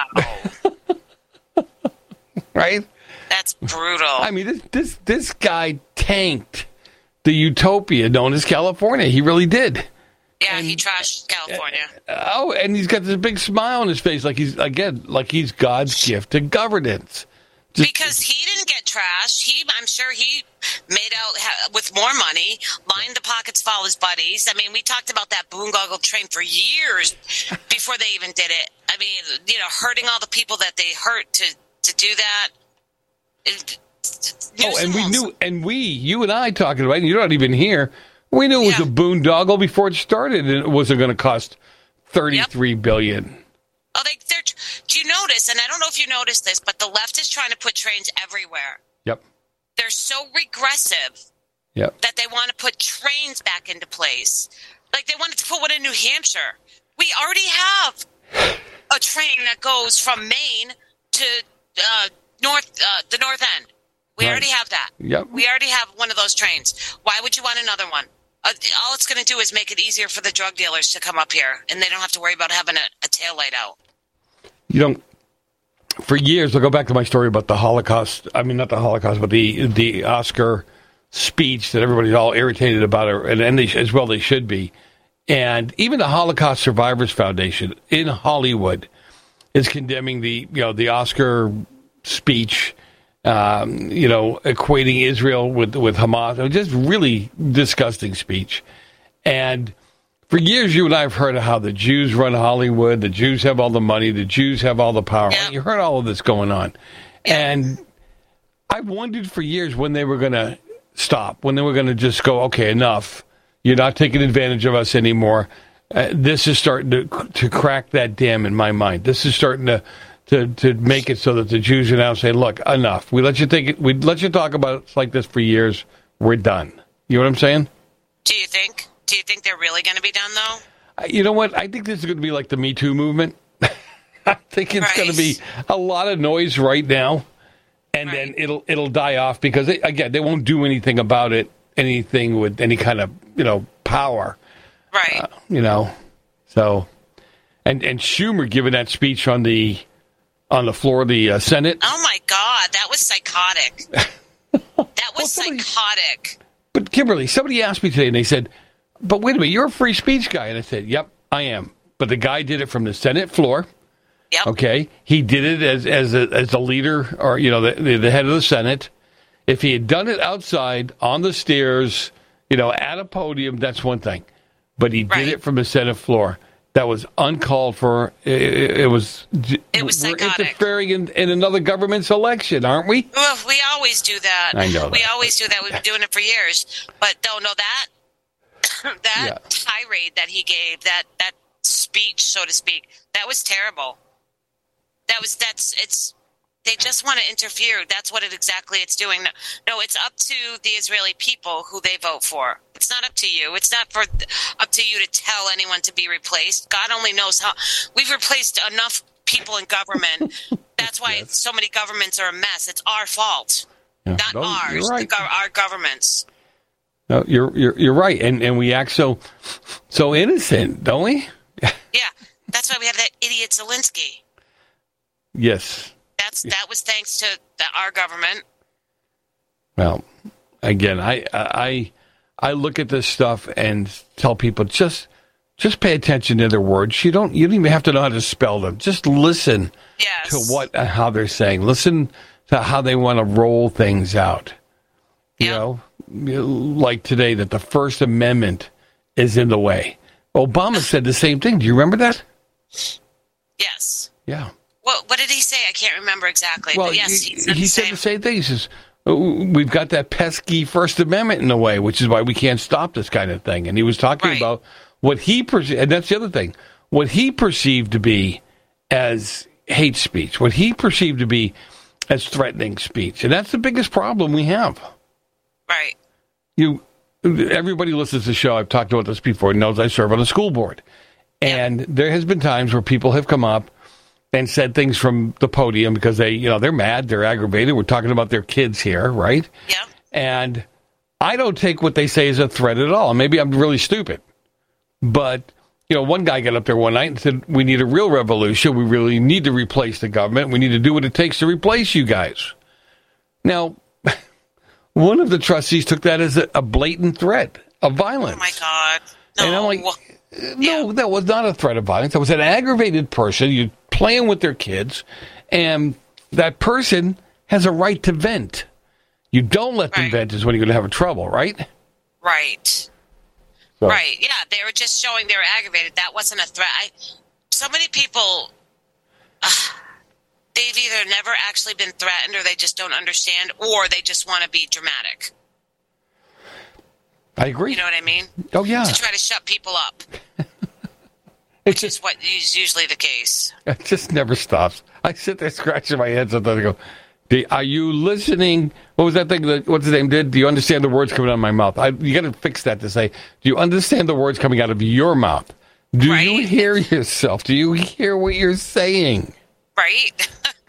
right? That's brutal. I mean, this this this guy tanked the utopia known as California. He really did. Yeah, he trashed California. Oh, and he's got this big smile on his face, like he's again, like he's God's gift to governance. Just, Because he didn't get trashed. He, I'm sure he made out ha- with more money, lined the pockets of all his buddies. I mean, we talked about that boondoggle train for years before they even did it. I mean, you know, hurting all the people that they hurt to, to do that. It, oh, and we knew, and we, you and I talking about it, and you're not even here. We knew it was yeah. a boondoggle before it started, and it wasn't going to cost thirty-three yep. billion. Oh, they, they're. Do you notice? And I don't know if you noticed this, but the left is trying to put trains everywhere. Yep. They're so regressive. Yep. That they want to put trains back into place. Like they wanted to put one in New Hampshire. We already have a train that goes from Maine to uh, north, uh, the North End. We right. already have that. Yep. We already have one of those trains. Why would you want another one? Uh, all it's going to do is make it easier for the drug dealers to come up here, and they don't have to worry about having a, a taillight out. You know, for years, I'll go back to my story about the Holocaust. I mean, not the Holocaust, but the the Oscar speech that everybody's all irritated about, and, and they, as well they should be. And even the Holocaust Survivors Foundation in Hollywood is condemning the you know the Oscar speech. Um, you know, equating Israel with with Hamas. It was just really disgusting speech. And for years, you and I have heard of how the Jews run Hollywood, the Jews have all the money, the Jews have all the power. Yeah. You heard all of this going on. And I've wondered for years when they were going to stop, when they were going to just go, okay, enough. You're not taking advantage of us anymore. Uh, this is starting to to crack that dam in my mind. This is starting to To, to make it so that the Jews are now saying, look, enough. We let you think it, we let you talk about it like this for years. We're done. You know what I'm saying? Do you think? Do you think they're really going to be done, though? Uh, you know what? I think this is going to be like the Me Too movement. I think it's right. going to be a lot of noise right now, and right. then it'll it'll die off because, they, again, they won't do anything about it, anything with any kind of, you know, power. Right. Uh, you know, so, and, and Schumer giving that speech on the... on the floor of the uh, Senate. Oh, my God. That was psychotic. That was well, somebody, psychotic. But, Kimberly, somebody asked me today, and they said, but wait a minute, you're a free speech guy. And I said, yep, I am. But the guy did it from the Senate floor. Yep. Okay? He did it as as a, as a leader or, you know, the, the, the head of the Senate. If he had done it outside, on the stairs, you know, at a podium, that's one thing. But he right. did it from the Senate floor. That was uncalled for. It, it was. It was we're psychotic. interfering in, in another government's election, aren't we? Well, we always do that. I know. That. We always do that. We've been doing it for years. But don't know that that yeah. tirade that he gave, that that speech, so to speak, that was terrible. That was that's it's. They just want to interfere. That's what it exactly it's doing. No, no, it's up to the Israeli people who they vote for. It's not up to you. It's not for up to you to tell anyone to be replaced. God only knows how. We've replaced enough people in government. That's why yes. so many governments are a mess. It's our fault, yeah. not no, ours. Right. The, our governments. No, you're you're you're right, and and we act so so innocent, don't we? Yeah, that's why we have that idiot Zelensky. Yes. That's that was thanks to the, our government. Well, again, I I I look at this stuff and tell people just just pay attention to their words. You don't you don't even have to know how to spell them. Just listen yes. to what how they're saying. Listen to how they want to roll things out. You know, like today, that the First Amendment is in the way. Obama said the same thing. Do you remember that? Yes. Yeah. What What did he say? I can't remember exactly. Well, but yes, he, he, said, he the said same. the same thing. He says, we've got that pesky First Amendment in the way, which is why we can't stop this kind of thing. And he was talking Right. about what he perceived, and that's the other thing, what he perceived to be as hate speech, what he perceived to be as threatening speech. And that's the biggest problem we have. Right. You, everybody listens to the show. I've talked about this before. Knows I serve on a school board. And yep. there has been times where people have come up and said things from the podium because they, you know, they're mad, they're aggravated. We're talking about their kids here, right? Yeah. And I don't take what they say as a threat at all. Maybe I'm really stupid. But, you know, one guy got up there one night and said, we need a real revolution. We really need to replace the government. We need to do what it takes to replace you guys. Now, one of the trustees took that as a, a blatant threat of violence. Oh, my God. No. And I'm like, no, that was not a threat of violence. That was an aggravated person. You're playing with their kids, and that person has a right to vent. You don't let them Right. vent is when you're going to have trouble, right? Right. So- Right. Yeah, they were just showing they were aggravated. That wasn't a threat. I, so many people, uh, they've either never actually been threatened or they just don't understand, or they just want to be dramatic. I agree. You know what I mean? Oh, yeah. To try to shut people up. Which is what is usually the case. It just never stops. I sit there scratching my head sometimes and go, "Do- are you listening? What was that thing that, what's his name did? Do you understand the words coming out of my mouth? I, you got to fix that to say, do you understand the words coming out of your mouth? Do Right. you hear yourself? Do you hear what you're saying? Right?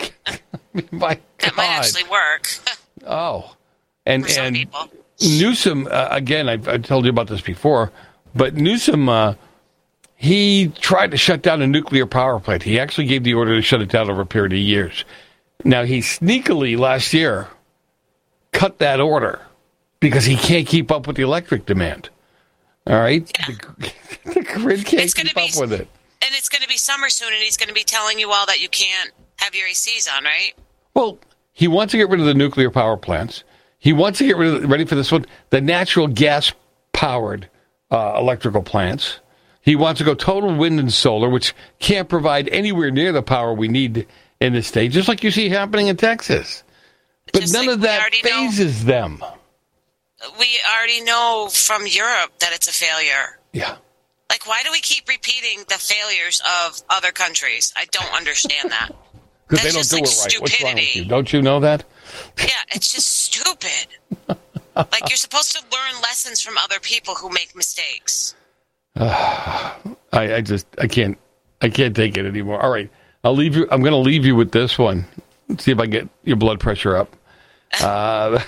My That might actually work. Oh, and For some and people. Newsom uh, again. I've, I told you about this before, but Newsom uh, he tried to shut down a nuclear power plant. He actually gave the order to shut it down over a period of years. Now he sneakily last year cut that order because he can't keep up with the electric demand. All right, Yeah. the, the grid can't It's gonna keep be- up with it. And it's going to be summer soon, and he's going to be telling you all that you can't have your A Cs on, right? Well, he wants to get rid of the nuclear power plants. He wants to get rid of, ready for this one, the natural gas-powered uh, electrical plants. He wants to go total wind and solar, which can't provide anywhere near the power we need in this state, just like you see happening in Texas. But Just none like of we that already know. phases them. We already know from Europe that it's a failure. Yeah. Like, why do we keep repeating the failures of other countries? I don't understand that. Because they That's don't do just it like right. What's wrong with stupidity. you? Don't you know that? Yeah, it's just stupid. Like, you're supposed to learn lessons from other people who make mistakes. I, I just I can't I can't take it anymore. All right, I'll leave you. I'm going to leave you with this one. Let's see if I can get your blood pressure up. Uh,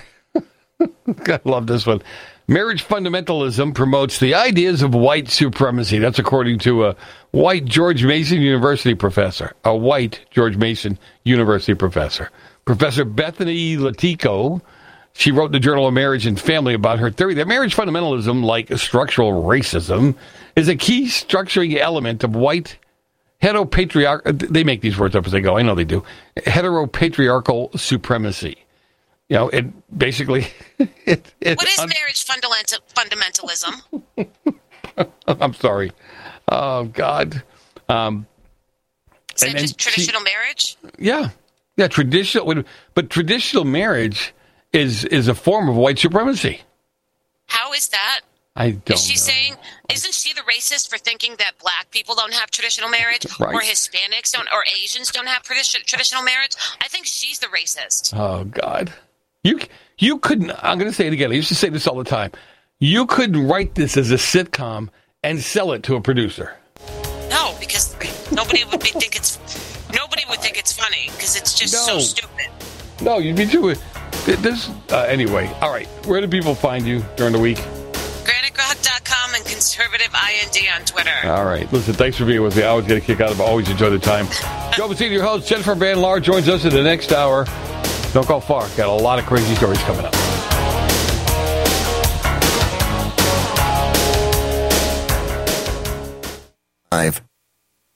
I love this one. Marriage fundamentalism promotes the ideas of white supremacy. That's according to a white George Mason University professor. A white George Mason University professor. Professor Bethany Latico. She wrote in the Journal of Marriage and Family about her theory that marriage fundamentalism, like structural racism, is a key structuring element of white heteropatriarchal, they make these words up as they go, I know they do, heteropatriarchal supremacy. You know, it basically... It, it, What is un- marriage fundament- fundamentalism? I'm sorry. Oh, God. Um, Is it and- just and she- traditional marriage? Yeah. Yeah, traditional, but traditional marriage is is a form of white supremacy. How is that? I don't Is she know. saying, isn't she the racist for thinking that black people don't have traditional marriage? Right. Or Hispanics don't, or Asians don't have tradi- traditional marriage? I think she's the racist. Oh, God. You you couldn't, I'm going to say it again. I used to say this all the time. You couldn't write this as a sitcom and sell it to a producer. No, because nobody would be think it's nobody would think it's funny because it's just so No. stupid. No, you'd be too. This, uh, anyway, all right. Where do people find you during the week? granite grok dot com and conservative I N D on Twitter. All right. Listen, thanks for being with me. I always get a kick out of it. Always enjoy the time. Joe Mazzini, your host, Jennifer Van Laar, joins us in the next hour. Don't go far. Got a lot of crazy stories coming up. Five.